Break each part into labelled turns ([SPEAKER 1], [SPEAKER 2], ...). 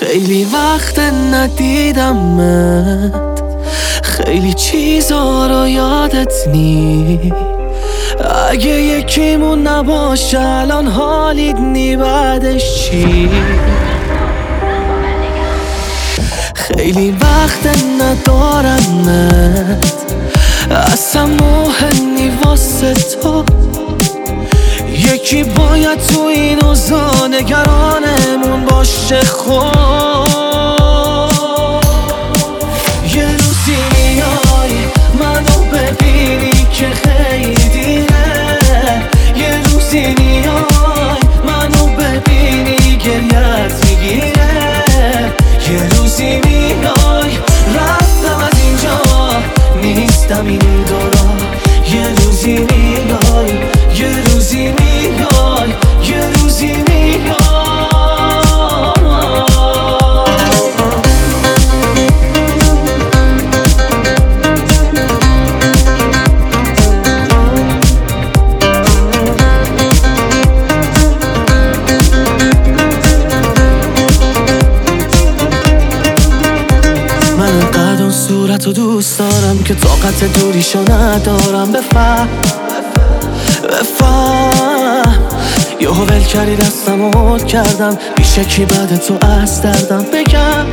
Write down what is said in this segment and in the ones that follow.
[SPEAKER 1] خیلی وقت ندیدمت، خیلی چیزا رو یادت نی. اگه یکیمون نباشه الان حالیت نی، بعدش چی؟ خیلی وقت ندارمت، اصلا مهم نی واسه تو. یکی باید تو این اوضاع نگرانمون باشه. یه روزی میای منو ببینی که خیلی دیره. یه روزی میای منو ببینی گریت میگیره. یه روزی میای رفتم از اینجا نیستم این دورا. یه روزی میای، یه روزی میای، یه روزی میای. من انقدر اون صورتو دوست دارم که طاقت دوریشو ندارم. بفهم یهو ول کردی دستمو کردم بیشه کی بعد تو از دردم. بگم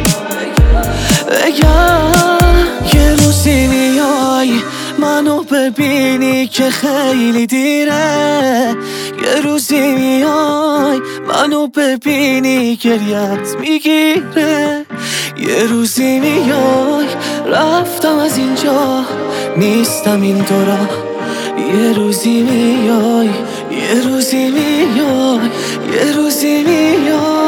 [SPEAKER 1] یه روزی میای منو ببینی که خیلی دیره. یه روزی میای منو ببینی گریت میگیره. یه روزی میای رفتم از اینجا نیستم این دورا. یه روزی میای، یه روزی میای، یه روزی میای.